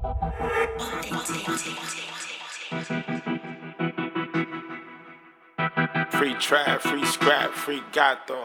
Free trap, free scrap, free gato.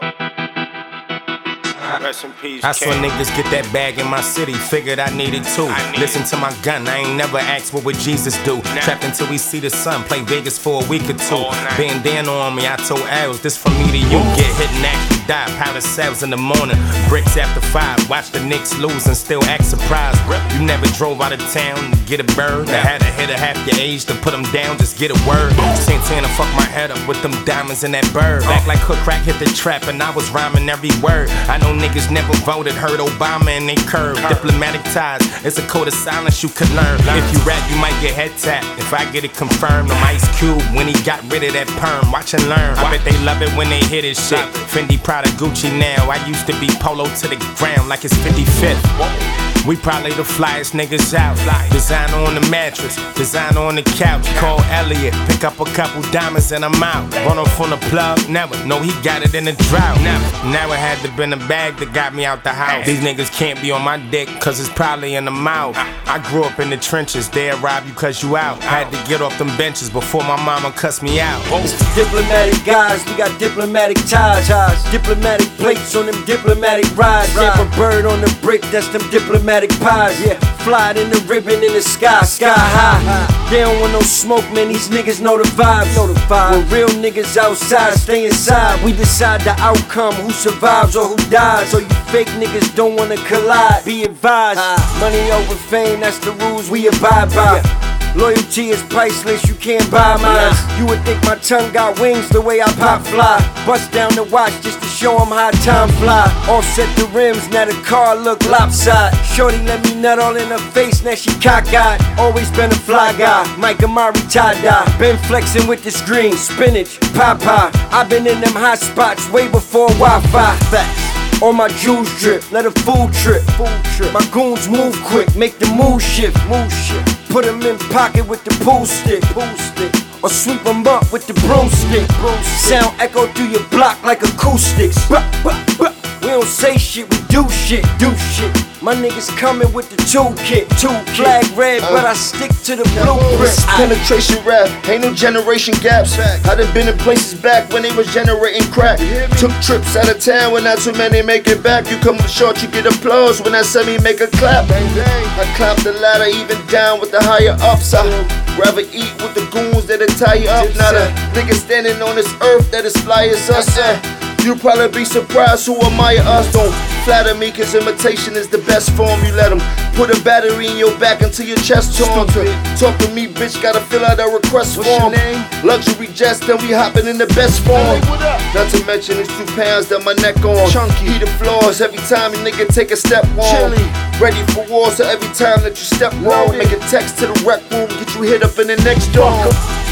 Rest in peace. I saw niggas get that bag in my city, figured I needed too. Listen to my gun, I ain't never asked what would Jesus do. Trapped until we see the sun, play Vegas for a week or two. Bandana on me, I told Als, this from me to you. Get hit and actually die, powder cells in the morning. Bricks after 5, watch the Knicks lose and still act surprised. You never drove out of town to get a bird. I had to hit a half your age to put them down, just get a word. Santana fuck my head up with them diamonds in that bird. Act like Hood Crack hit the trap and I was rhyming every word. I know niggas never voted, heard Obama and they curved. Diplomatic ties, it's a code of silence you could learn. If you rap, you might get head tapped. If I get it confirmed, I'm Ice Cube when he got rid of that perm. Watch and learn. I bet they love it when they hear this shit. Fendi, Prada, Gucci now. I used to be polo to the ground like it's 55th. We probably the flyest niggas out. Designer on the mattress, designer on the couch. Call Elliot, pick up a couple diamonds and I'm out. Run off on the plug, never. No, he got it in the drought. Never. Now it had to been a bag that got me out the house. These niggas can't be on my dick, cause it's probably in the mouth. I grew up in the trenches, they'll rob you cause you out. Had to get off them benches before my mama cussed me out. It's the diplomatic guys, we got diplomatic ties. Diplomatic plates on them diplomatic rides. Stamp a bird on the brick, that's them diplomatic pies, yeah. Fly in the ribbon in the sky, sky high. They don't want no smoke, man, these niggas know the vibes. When real niggas outside, stay inside. We decide the outcome, who survives or who dies. So you fake niggas don't wanna collide, be advised. Money over fame, that's the rules we abide by. Loyalty is priceless, you can't buy mine. You would think my tongue got wings the way I pop fly. Bust down the watch just to show them how time fly. Offset the rims, now the car look lopsided. Shorty let me nut all in her face, now she cockeyed. Always been a fly guy, Mike Amari tie-dye. Been flexing with this green, spinach, Popeye. I been in them hot spots way before Wi-Fi. Facts. On my juice drip, let a food trip. My goons move quick, make the move shift. Put them in pocket with the pool stick. Or sweep them up with the broomstick. Sound echo through your block like acoustics. We don't say shit, we do shit. My niggas coming with the toolkit. Flag red, but I stick to the blueprint. Penetration rap, ain't no generation gaps. I done been in places back when they was generating crack. Took trips out of town when not too many make it back. You come up short, you get applause when I semi make a clap. I climb the ladder even down with the higher ups. I rather eat with the goons that'll tie you up. Not a nigga standing on this earth that is fly as us. You'll probably be surprised who admire us. Don't flatter me, cause imitation is the best form. You let them put a battery in your back until your chest torn. Talk to me, bitch, gotta fill out a request form. Luxury jets, then we hopping in the best form. Not to mention these 2 pounds that my neck on. Heat the floors every time a nigga take a step on. Ready for war, so every time that you step wrong, make a text to the rec room, get you hit up in the next door.